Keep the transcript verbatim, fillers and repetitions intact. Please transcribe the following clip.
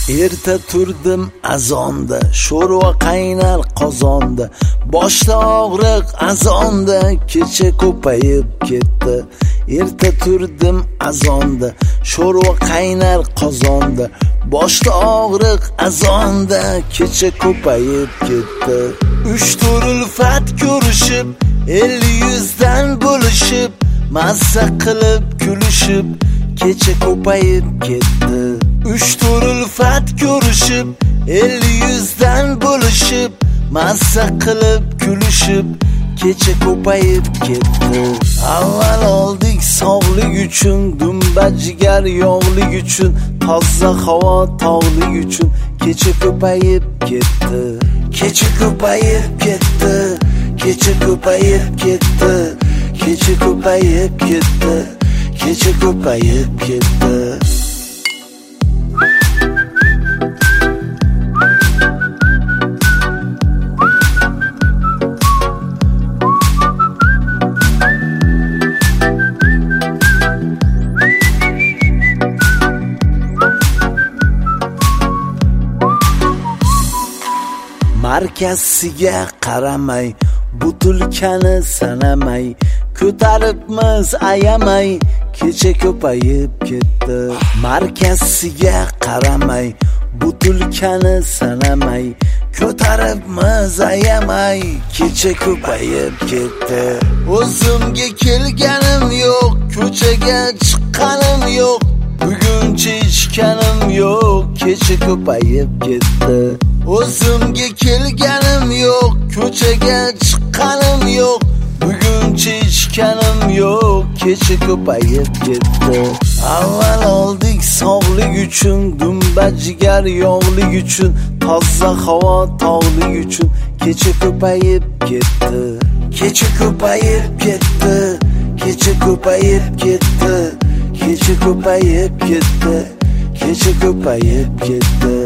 Erta turdim azonda, sho'rva qaynar qozonda, boshda og'riq azonda, kecha ko'payib ketdi. Erta turdim azonda, sho'rva qaynar qozonda, boshda og'riq azonda, kecha ko'payib ketdi. Uch to'rt ulfat ko'rishib, elli yuzdan bo'lishib, mazza qilib kulishib, kecha ko'payib ketdi. Uch to'rt ulfat ko'rishib, elli yuzdan bo'lishib, mazza qilib kulishib, kecha ko'payib ketdi. Avval oldik sog'lik uchun, dumba jigar yog'lik uchun, toza havo tog'lik uchun, kecha ko'payib ketdi. Kecha ko'payib ketdi. Kecha ko'payib ketdi. Kecha ko'payib ketdi. Kecha ko'payib ketdi. Markaziga qaramay, butulkani sanamay, ko'taribmiz ayamay, kecha ko'payib ketdi. Markaziga qaramay, butulkani sanamay, ko'taribmiz ayamay, kecha ko'payib ketdi. O'zimga kelganim yo'q, ko'chaga chiqqanim yo'q, buguncha ichganim yo'q, kecha ko'payib ketdi. O'zimga kelganim yo'q, ko'chaga chiqqanim yo'q, buguncha ichganim yo'q, kecha ko'payib ketdi. Avval oldik sog'lik uchun, dumba jigar yog'lik uchun, toza havo tog'lik uchun, kecha ko'payib ketdi. Kecha ko'payib ketdi. Kecha ko'payib ketdi. Kecha ko'payib ketdi. Kecha ko'payib ketdi.